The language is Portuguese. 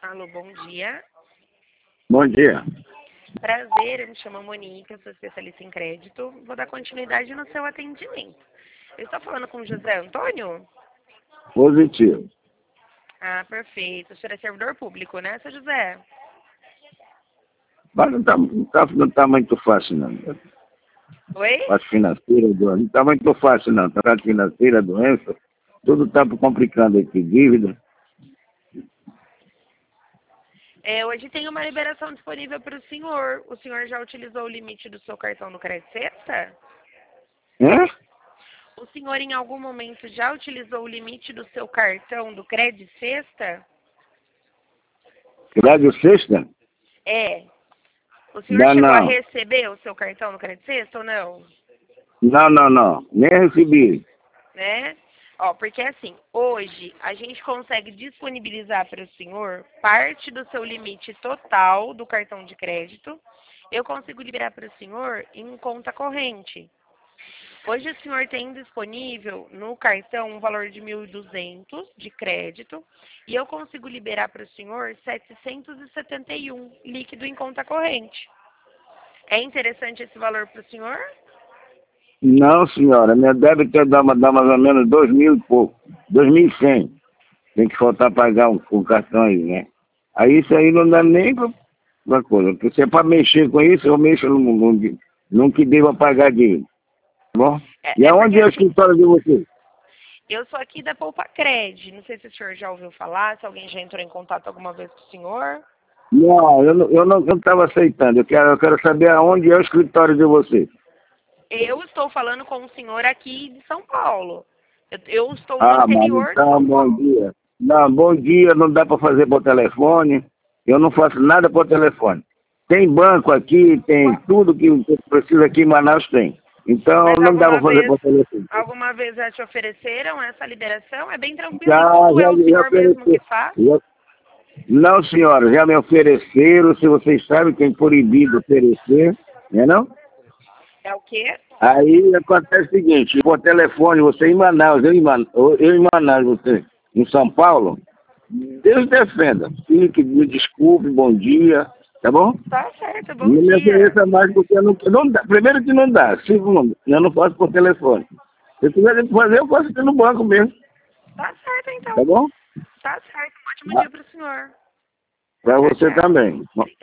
Alô, bom dia. Bom dia. Prazer, eu me chamo Monica, sou especialista em crédito. Vou dar continuidade no seu atendimento. Eu estou falando com o José Antônio? Positivo. Ah, perfeito. O senhor é servidor público, né, seu José? Mas não tá muito fácil, não. Oi? Parte financeira, não tá muito fácil, não. Parte financeira, doença, tudo tá complicando aqui. Dívida. Hoje tem uma liberação disponível para o senhor. O senhor já utilizou o limite do seu cartão do Crédito Sexta? Hã? O senhor em algum momento já utilizou o limite do seu cartão do Crédito Sexta? Crédito sexta? É. O senhor chegou a Não. receber o seu cartão no Crédito Sexta ou não? Não. Nem recebi. Né? Ó, porque assim, hoje a gente consegue disponibilizar para o senhor parte do seu limite total do cartão de crédito. Eu consigo liberar para o senhor em conta corrente. Hoje o senhor tem disponível no cartão um valor de 1.200 de crédito e eu consigo liberar para o senhor 771 líquido em conta corrente. É interessante esse valor para o senhor? Não, senhora. Minha débito dá mais ou menos 2.000 e pouco. 2.100. Tem que faltar pagar o cartão aí, né? Aí isso aí não dá nem pra coisa. Porque se é pra mexer com isso, eu mexo no que deva pagar dinheiro. Tá bom? E É aonde porque é o assim, escritório de você? eu sou aqui da Poupa Cred. Não sei se o senhor já ouviu falar, se alguém já entrou em contato alguma vez com o senhor. Não, eu não estava aceitando. Eu quero saber aonde é o escritório de você. Eu estou falando com o senhor aqui de São Paulo. Eu estou no Ah, mas interior de então, São bom Paulo. dia. Não, bom dia, não dá para fazer por telefone. Eu não faço nada por telefone. Tem banco aqui, tem tudo que precisa aqui em Manaus tem. Então Mas não dá para fazer por telefone. alguma vez já te ofereceram essa liberação? É bem tranquilo e Já, tudo é já, o já senhor mesmo que ofereci. faz. Não, senhora, já me ofereceram, se vocês sabem, tem proibido oferecer, né não? É o quê? Aí acontece o seguinte, por telefone, você em Manaus, eu em Manaus, você em São Paulo, Deus defenda. Fique, me desculpe, bom dia, tá bom? Tá certo, bom Não me dia. ofereça mais porque não dá. Primeiro que não dá, segundo, eu não faço por telefone. Se eu quiser fazer, eu faço aqui no banco mesmo, Tá certo, tá então. bom? Tá certo. Um ótimo dia para o senhor. Para Tchau, você tchau. também.